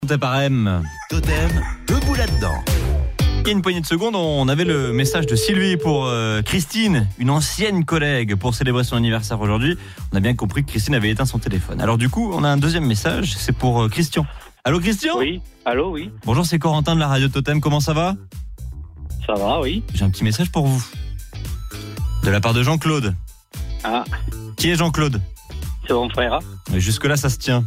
Totem par M. Totem, debout là-dedans. Il y a une poignée de secondes, on avait le message de Sylvie pour Christine, une ancienne collègue, pour célébrer son anniversaire aujourd'hui. On a bien compris que Christine avait éteint son téléphone. Alors du coup, on a un deuxième message, c'est pour Christian. Allô Christian ? Oui, allô, oui. Bonjour, c'est Corentin de la radio Totem, comment ça va ? Ça va, oui. J'ai un petit message pour vous. De la part de Jean-Claude. Ah, Qui est Jean-Claude ? c'est mon frère. Mais jusque-là, ça se tient.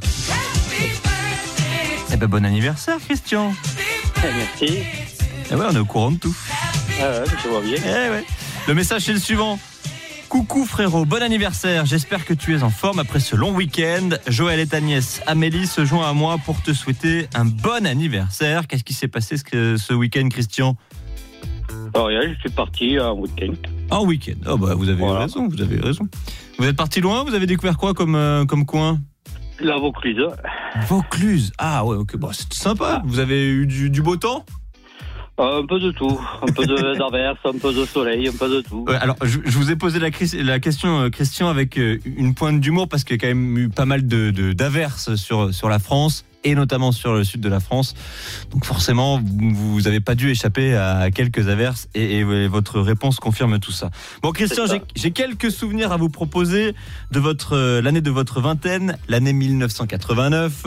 Eh ben, bon anniversaire, Christian. Merci. Eh ouais, on est au courant de tout. Je vois bien. Eh ouais. Le message, c'est le suivant. Coucou frérot, bon anniversaire. J'espère que tu es en forme après ce long week-end. Joël et ta nièce Amélie se joignent à moi pour te souhaiter un bon anniversaire. Qu'est-ce qui s'est passé ce week-end, Christian ? Rien, je suis parti en week-end. En week-end. Oh bah vous avez raison, vous avez raison. Vous êtes parti loin ? Vous avez découvert quoi comme coin ? La Vaucluse. Vaucluse. Ah ouais, ok, bon, c'est sympa. Vous avez eu du beau temps ? Un peu de tout. Un peu d'averse, un peu de soleil, un peu de tout. Alors, je vous ai posé la question, Christian, avec une pointe d'humour parce qu'il y a quand même eu pas mal d'averses sur la France et notamment sur le sud de la France. Donc forcément, vous n'avez pas dû échapper à quelques averses et votre réponse confirme tout ça. Bon, Christian, j'ai quelques souvenirs à vous proposer de l'année de votre vingtaine, l'année 1989.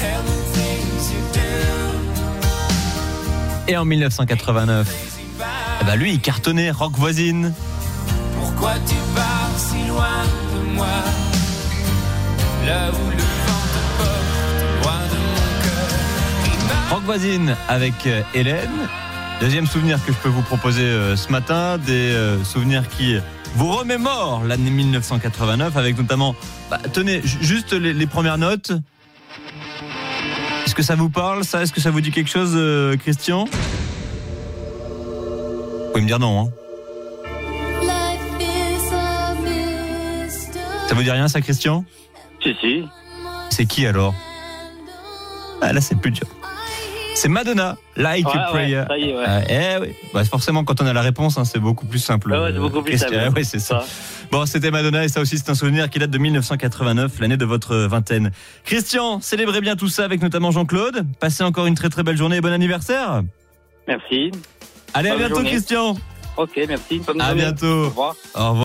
Et en 1989, lui, il cartonnait Rock Voisine. Pourquoi tu pars si loin de moi, là où le vent te porte, loin de mon cœur. Rock Voisine avec Hélène. Deuxième souvenir que je peux vous proposer ce matin, des souvenirs qui vous remémorent l'année 1989 avec notamment, tenez, juste les premières notes. Est-ce que ça vous parle, ça ? Est-ce que ça vous dit quelque chose, Christian ? Vous pouvez me dire non, hein ? Ça vous dit rien, ça, Christian ? Si. C'est qui, alors ? Ah, là, c'est plus dur. C'est Madonna, Like a Prayer. Ça y est, oui. Forcément, quand on a la réponse, c'est beaucoup plus simple. Ouais, c'est beaucoup plus simple. Oui, c'est ça. Bon, c'était Madonna et ça aussi, c'est un souvenir qui date de 1989, l'année de votre vingtaine. Christian, célébrez bien tout ça avec notamment Jean-Claude. Passez encore une très très belle journée et bon anniversaire. Merci. Allez, à bientôt, journée. Christian. Ok, merci. À bientôt. Au revoir. Au revoir.